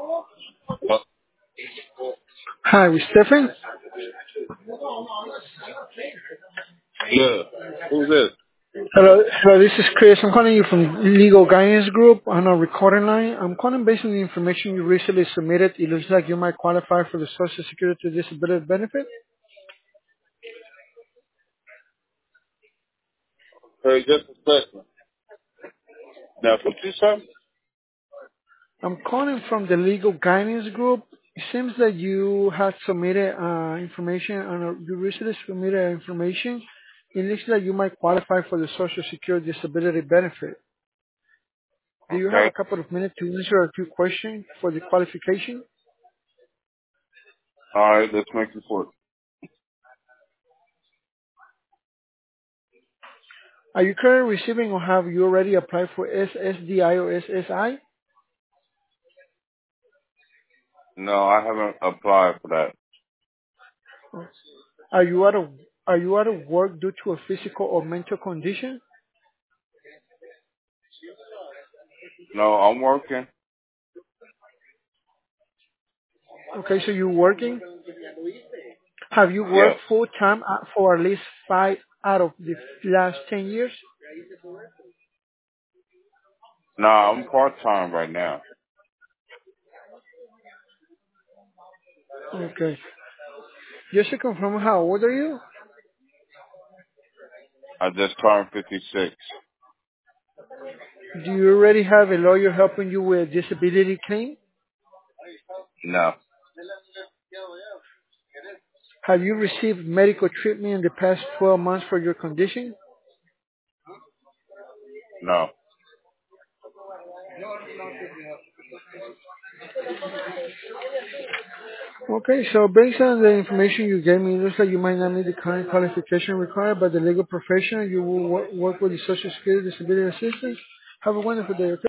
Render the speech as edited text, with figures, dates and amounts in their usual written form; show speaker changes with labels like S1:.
S1: Well,
S2: Hi, Stephen.
S1: yeah. Who's this?
S2: Hello, this is Chris. I'm calling you from Legal Guidance Group on a recording line. I'm calling based on the information you recently submitted. It looks like you might qualify for the Social Security Disability Benefit.
S1: Hey, just a second. Now, what you say?
S2: I'm calling from the Legal Guidance Group. It seems that you had submitted you recently submitted information. It looks like you might qualify for the Social Security Disability Benefit. Do you have
S1: Okay.
S2: a couple of minutes to answer a few questions for the qualification?
S1: All right, let's make it work.
S2: Are you currently receiving or have you already applied for SSDI or SSI?
S1: No, I haven't applied for that.
S2: Are you out of are you out of work due to a physical or mental condition?
S1: No, I'm working.
S2: Okay, so you're working. Have you
S1: Yes.
S2: worked full time for at least 5 out of the last 10 years?
S1: No, I'm part-time right now.
S2: Okay. Just to confirm, how old are you?
S1: I just turned 56.
S2: Do you already have a lawyer helping you with a disability claim?
S1: No,
S2: Have you received medical treatment in the past 12 months for your condition?
S1: no.
S2: Okay, so based on the information you gave me, it looks like you might not meet the current qualification required by the legal profession. You will work with the Social Security Disability Assistance. Have a wonderful day, okay?